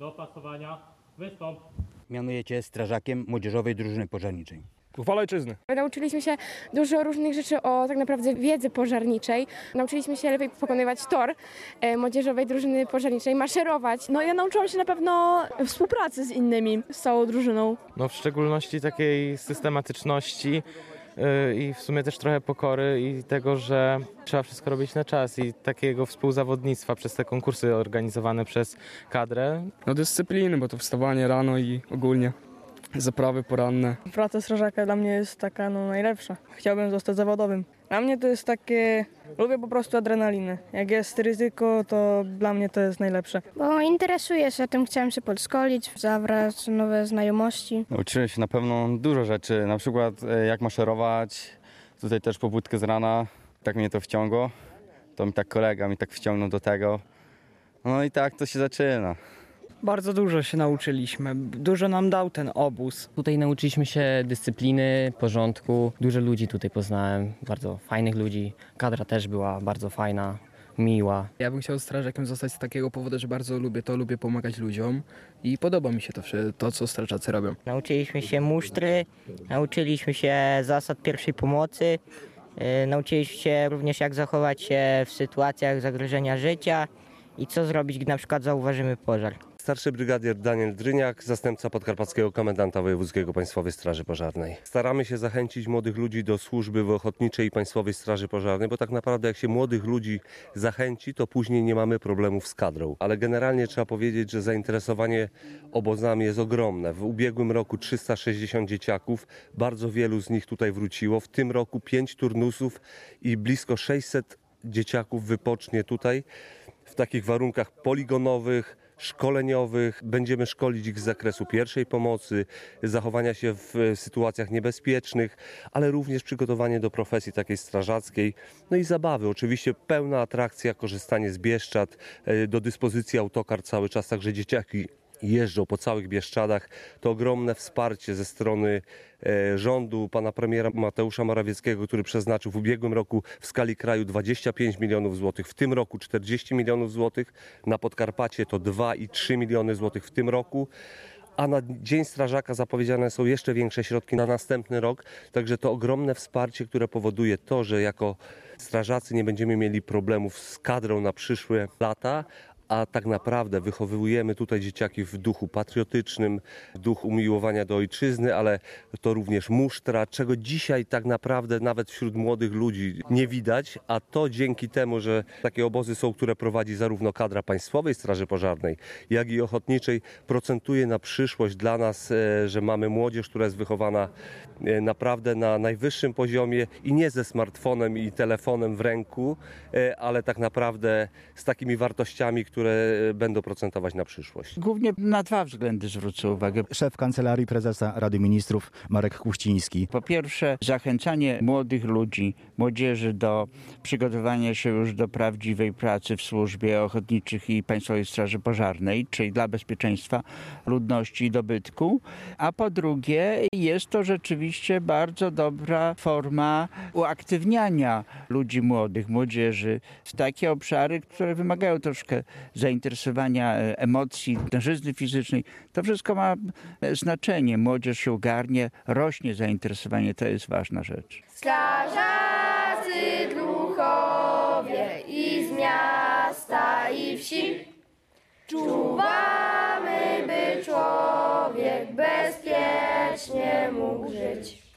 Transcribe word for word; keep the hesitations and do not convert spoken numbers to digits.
Do opasowania wystąp. Mianuję Cię strażakiem Młodzieżowej Drużyny Pożarniczej. Uchwała ojczyzny. Nauczyliśmy się dużo różnych rzeczy o tak naprawdę wiedzy pożarniczej. Nauczyliśmy się lepiej pokonywać tor e, Młodzieżowej Drużyny Pożarniczej, maszerować. No ja nauczyłam się na pewno współpracy z innymi, z całą drużyną. No w szczególności takiej systematyczności yy, i w sumie też trochę pokory i tego, że trzeba wszystko robić na czas i takiego współzawodnictwa przez te konkursy organizowane przez kadrę. No dyscypliny, bo to wstawanie rano i ogólnie zaprawy poranne. Praca strażaka dla mnie jest taka no, najlepsza. Chciałbym zostać zawodowym. Dla mnie to jest takie, lubię po prostu adrenalinę. Jak jest ryzyko, to dla mnie to jest najlepsze. Bo interesuję się tym, chciałem się podszkolić, zabrać nowe znajomości. Nauczyłem się na pewno dużo rzeczy, na przykład jak maszerować, tutaj też pobudkę z rana, tak mnie to wciągło. To mi tak kolega mi tak wciągnął do tego. No i tak to się zaczyna. Bardzo dużo się nauczyliśmy, dużo nam dał ten obóz. Tutaj nauczyliśmy się dyscypliny, porządku. Dużo ludzi tutaj poznałem, bardzo fajnych ludzi. Kadra też była bardzo fajna, miła. Ja bym chciał strażakiem zostać z takiego powodu, że bardzo lubię to, lubię pomagać ludziom i podoba mi się to, to co strażacy robią. Nauczyliśmy się musztry, nauczyliśmy się zasad pierwszej pomocy, yy, nauczyliśmy się również jak zachować się w sytuacjach zagrożenia życia i co zrobić, gdy na przykład zauważymy pożar. Starszy brygadier Daniel Dryniak, zastępca podkarpackiego komendanta wojewódzkiego Państwowej Straży Pożarnej. Staramy się zachęcić młodych ludzi do służby w Ochotniczej i Państwowej Straży Pożarnej, bo tak naprawdę jak się młodych ludzi zachęci, to później nie mamy problemów z kadrą. Ale generalnie trzeba powiedzieć, że zainteresowanie obozami jest ogromne. W ubiegłym roku trzysta sześćdziesiąt dzieciaków, bardzo wielu z nich tutaj wróciło. W tym roku pięć turnusów i blisko sześćset dzieciaków wypocznie tutaj w takich warunkach poligonowych, szkoleniowych. Będziemy szkolić ich z zakresu pierwszej pomocy, zachowania się w sytuacjach niebezpiecznych, ale również przygotowanie do profesji takiej strażackiej, no i zabawy. Oczywiście pełna atrakcja, korzystanie z Bieszczad, do dyspozycji autokar cały czas, także dzieciaki jeżdżą po całych Bieszczadach. To ogromne wsparcie ze strony e, rządu pana premiera Mateusza Morawieckiego, który przeznaczył w ubiegłym roku w skali kraju dwadzieścia pięć milionów złotych, w tym roku czterdzieści milionów złotych, na Podkarpacie to dwa i trzy miliony złotych w tym roku. A na Dzień Strażaka zapowiedziane są jeszcze większe środki na następny rok. Także to ogromne wsparcie, które powoduje to, że jako strażacy nie będziemy mieli problemów z kadrą na przyszłe lata, a tak naprawdę wychowujemy tutaj dzieciaki w duchu patriotycznym, w duchu umiłowania do ojczyzny, ale to również musztra, czego dzisiaj tak naprawdę nawet wśród młodych ludzi nie widać, a to dzięki temu, że takie obozy są, które prowadzi zarówno kadra Państwowej Straży Pożarnej, jak i Ochotniczej, procentuje na przyszłość dla nas, że mamy młodzież, która jest wychowana naprawdę na najwyższym poziomie i nie ze smartfonem i telefonem w ręku, ale tak naprawdę z takimi wartościami, które które będą procentować na przyszłość. Głównie na dwa względy zwrócę uwagę. Szef Kancelarii Prezesa Rady Ministrów Marek Kuchciński. Po pierwsze, zachęcanie młodych ludzi, młodzieży do przygotowania się już do prawdziwej pracy w służbie ochotniczych i Państwowej Straży Pożarnej, czyli dla bezpieczeństwa ludności i dobytku. A po drugie, jest to rzeczywiście bardzo dobra forma uaktywniania ludzi młodych, młodzieży w takie obszary, które wymagają troszkę zainteresowania, emocji, tężyzny fizycznej. To wszystko ma znaczenie. Młodzież się ogarnie, rośnie zainteresowanie, to jest ważna rzecz. Strażacy druhowie i z miasta i wsi czuwamy, by człowiek bezpiecznie mógł żyć.